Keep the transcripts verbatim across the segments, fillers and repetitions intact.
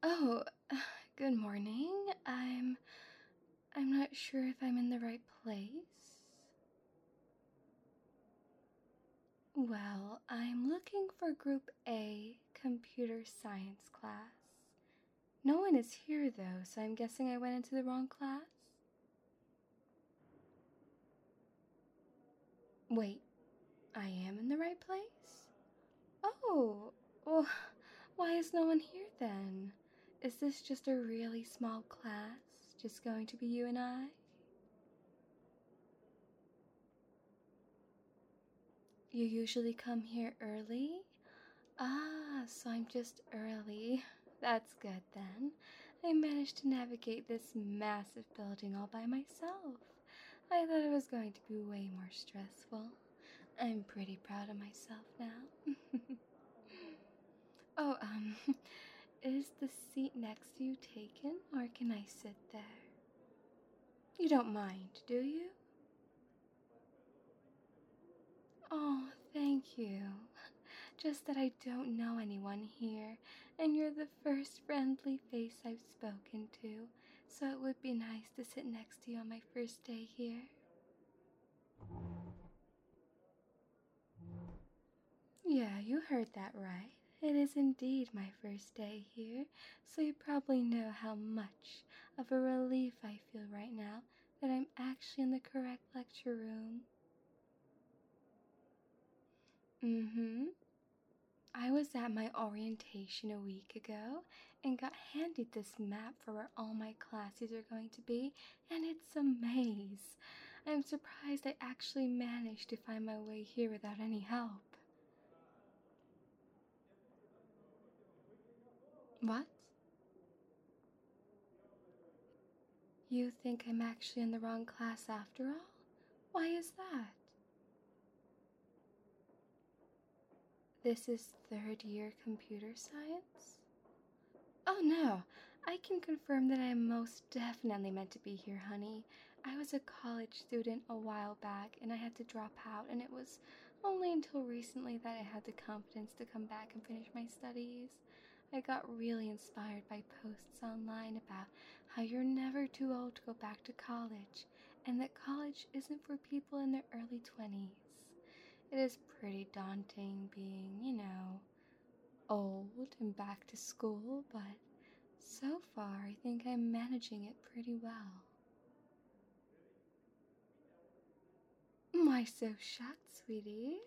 Oh, good morning. I'm I'm not sure if I'm in the right place. Well, I'm looking for Group A Computer Science class. No one is here though, so I'm guessing I went into the wrong class. Wait, I am in the right place? Oh, well, why is no one here then? Is this just a really small class? Just going to be you and I? You usually come here early? Ah, so I'm just early. That's good then. I managed to navigate this massive building all by myself. I thought it was going to be way more stressful. I'm pretty proud of myself now. Oh, um, is the seat next to you taken, or can I sit there? You don't mind, do you? Oh, thank you. Just that I don't know anyone here, and you're the first friendly face I've spoken to, so it would be nice to sit next to you on my first day here. Yeah, you heard that right. It is indeed my first day here, so you probably know how much of a relief I feel right now that I'm actually in the correct lecture room. Mm-hmm. I was at my orientation a week ago and got handed this map for where all my classes are going to be, and it's a maze. I'm surprised I actually managed to find my way here without any help. What? You think I'm actually in the wrong class after all? Why is that? This is third year computer science? Oh no, I can confirm that I am most definitely meant to be here, honey. I was a college student a while back and I had to drop out, and it was only until recently that I had the confidence to come back and finish my studies. I got really inspired by posts online about how you're never too old to go back to college, and that college isn't for people in their early twenties. It is pretty daunting being, you know, old and back to school, but so far I think I'm managing it pretty well. Why so shocked, sweetie?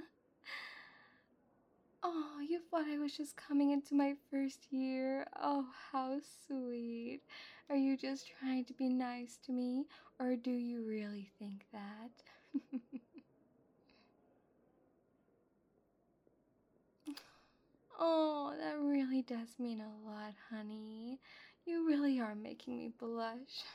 Oh, you thought I was just coming into my first year? Oh, how sweet. Are you just trying to be nice to me, or do you really think that? Oh, that really does mean a lot, honey. You really are making me blush.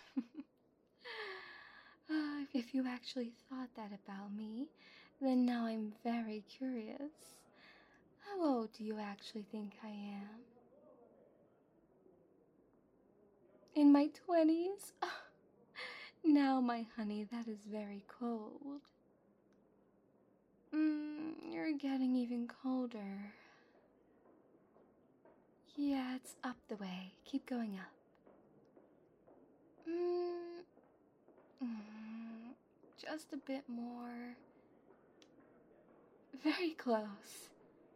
Uh, if you actually thought that about me, then now I'm very curious. How old do you actually think I am? In my twenties? Now, my honey, that is very cold. Mmm, you're getting even colder. Yeah, it's up the way. Keep going up. Mmm, mm, just a bit more. Very close.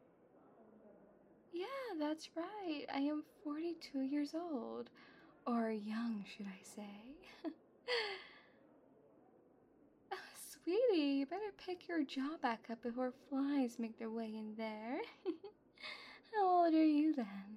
Yeah, that's right. I am forty-two years old. Or young, should I say. Oh, sweetie, you better pick your jaw back up before flies make their way in there. How old are you then?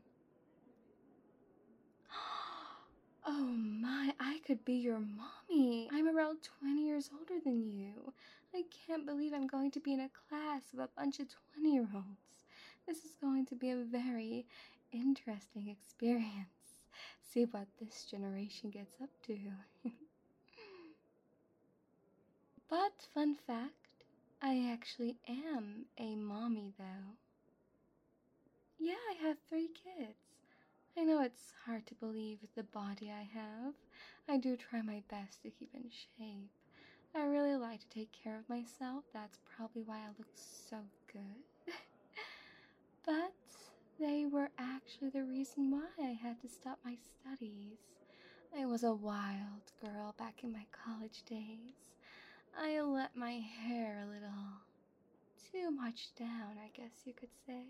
Oh my, I could be your mommy. I'm around twenty years older than you. I can't believe I'm going to be in a class of a bunch of twenty year olds. This is going to be a very interesting experience. See what this generation gets up to. But, fun fact, I actually am a mommy though. Yeah, I have three kids. I know it's hard to believe with the body I have. I do try my best to keep in shape. I really like to take care of myself. That's probably why I look so good. But They were actually the reason why I had to stop my studies. I was a wild girl back in my college days. I let my hair a little too much down, I guess you could say.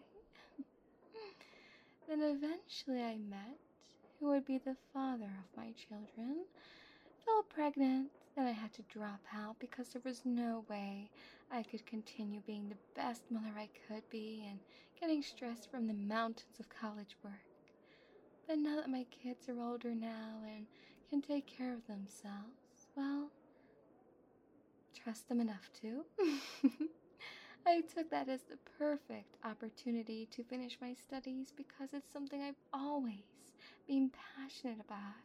Then eventually I met who would be the father of my children. Fell pregnant, then I had to drop out because there was no way I could continue being the best mother I could be and getting stressed from the mountains of college work. But now that my kids are older now and can take care of themselves, well, trust them enough to. I took that as the perfect opportunity to finish my studies because it's something I've always been passionate about.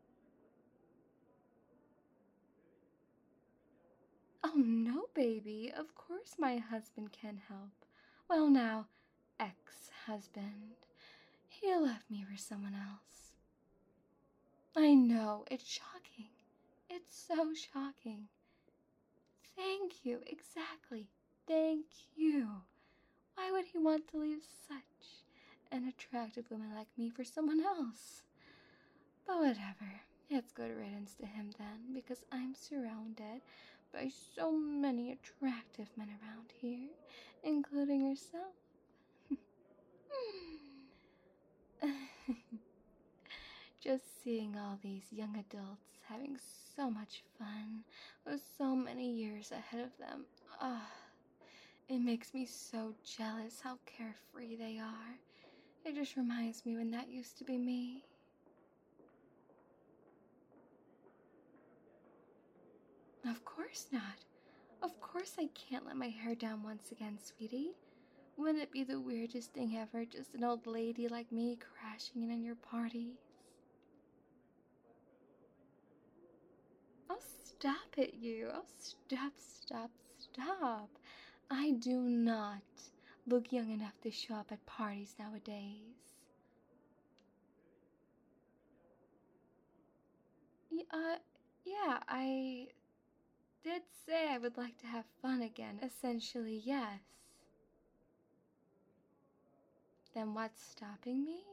Oh no, baby, of course my husband can help. Well, now, ex-husband. He left me for someone else. I know, it's shocking. It's so shocking. Thank you, exactly. Thank you. Why would he want to leave such an attractive woman like me for someone else? But whatever. It's good riddance to him then, because I'm surrounded by so many attractive men around here, including yourself. Just seeing all these young adults having so much fun with so many years ahead of them. Ah, it makes me so jealous how carefree they are. It just reminds me when that used to be me. Of course not. Of course I can't let my hair down once again, sweetie. Wouldn't it be the weirdest thing ever, just an old lady like me crashing in on your parties? Oh, stop it, you. Oh, stop, stop, stop. I do not look young enough to show up at parties nowadays. Y- Uh, yeah, I did say I would like to have fun again. Essentially, yes. Then what's stopping me?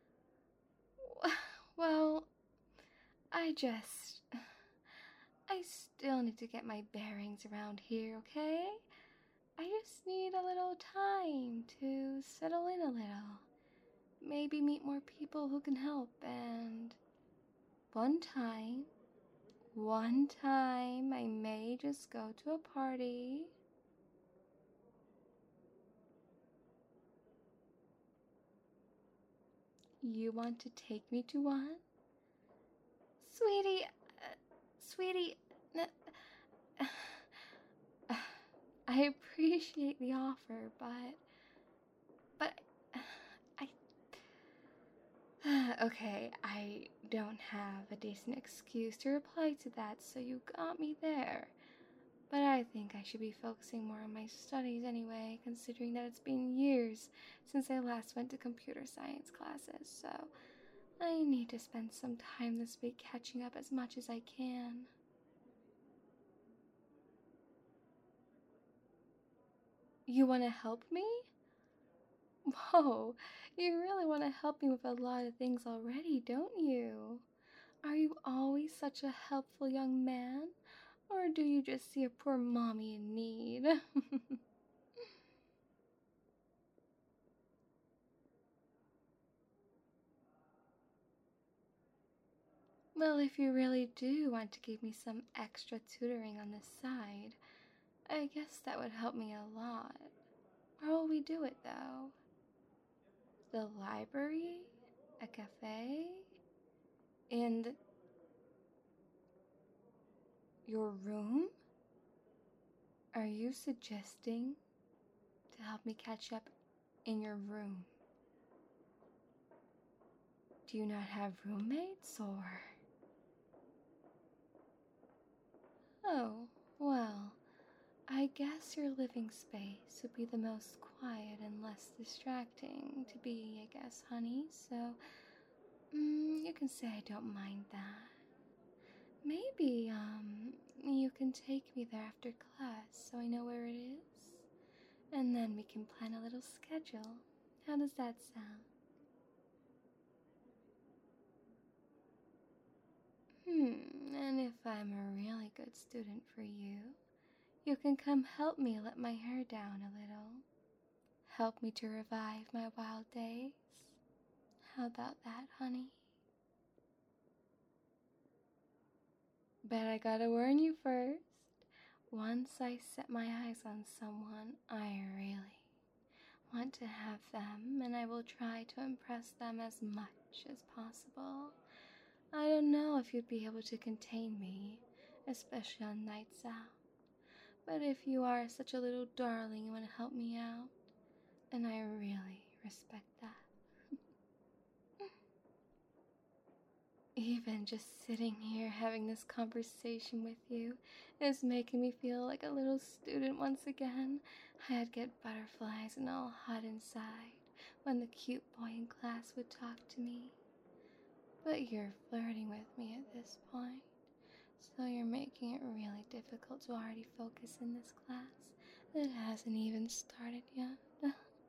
Well, I just... I still need to get my bearings around here, okay? I just need a little time to settle in a little. Maybe meet more people who can help, and one time, one time, I may just go to a party. You want to take me to one? Sweetie, uh, sweetie, uh, I appreciate the offer, but, but, I, okay, I don't have a decent excuse to reply to that, so you got me there. But I think I should be focusing more on my studies anyway, considering that it's been years since I last went to computer science classes, so I need to spend some time this week catching up as much as I can. You want to help me? Whoa, you really want to help me with a lot of things already, don't you? Are you always such a helpful young man? Or do you just see a poor mommy in need? Well, if you really do want to give me some extra tutoring on the side, I guess that would help me a lot. Where will we do it, though? The library? A cafe? And your room? Are you suggesting to help me catch up in your room? Do you not have roommates, or... Oh, well, I guess your living space would be the most quiet and less distracting to be, I guess, honey, so mm, you can say I don't mind that. Maybe, um, you can take me there after class so I know where it is, and then we can plan a little schedule. How does that sound? Hmm, and if I'm a really good student for you, you can come help me let my hair down a little. Help me to revive my wild days. How about that, honey? But I gotta warn you first. Once I set my eyes on someone, I really want to have them, and I will try to impress them as much as possible. I don't know if you'd be able to contain me, especially on nights out. But if you are such a little darling and want to help me out, and I really respect that. Even just sitting here having this conversation with you is making me feel like a little student once again. I'd get butterflies and all hot inside when the cute boy in class would talk to me. But you're flirting with me at this point, so you're making it really difficult to already focus in this class that hasn't even started yet.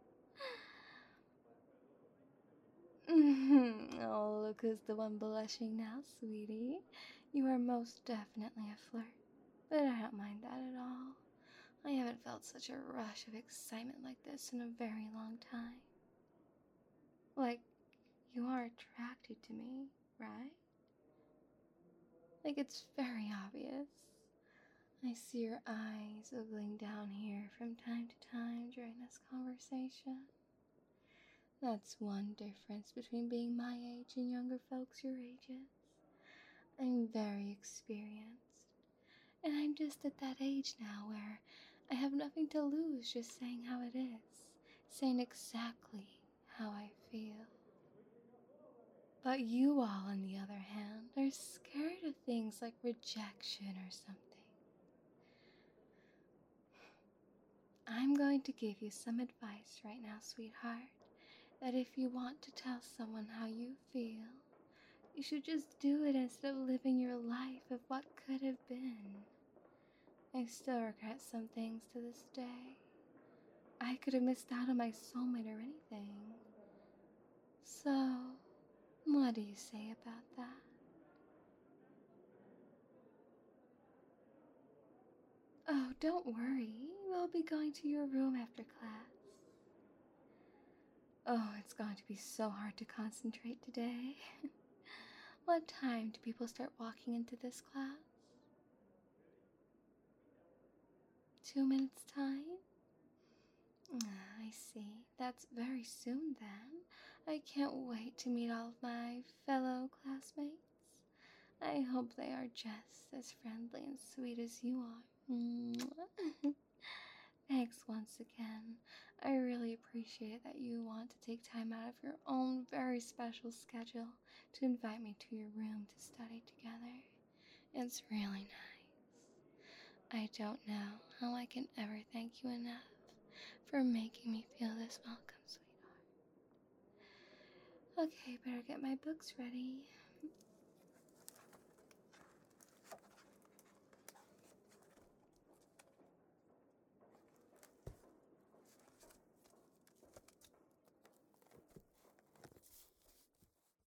Oh, look who's the one blushing now, sweetie. You are most definitely a flirt, but I don't mind that at all. I haven't felt such a rush of excitement like this in a very long time. Like, you are attracted to me, right? Like, it's very obvious. I see your eyes oogling down here from time to time during this conversation. That's one difference between being my age and younger folks your ages. I'm very experienced, and I'm just at that age now where I have nothing to lose just saying how it is, saying exactly how I feel. But you all, on the other hand, are scared of things like rejection or something. I'm going to give you some advice right now, sweetheart, that if you want to tell someone how you feel, you should just do it instead of living your life of what could have been. I still regret some things to this day. I could have missed out on my soulmate or anything. So, what do you say about that? Oh, don't worry. We'll be going to your room after class. Oh, it's going to be so hard to concentrate today. What time do people start walking into this class? Two minutes time? Ah, I see. That's very soon then. I can't wait to meet all of my fellow classmates. I hope they are just as friendly and sweet as you are. Thanks once again. I really appreciate that you want to take time out of your own very special schedule to invite me to your room to study together. It's really nice. I don't know how I can ever thank you enough for making me feel this welcome, sweetheart. Okay, better get my books ready.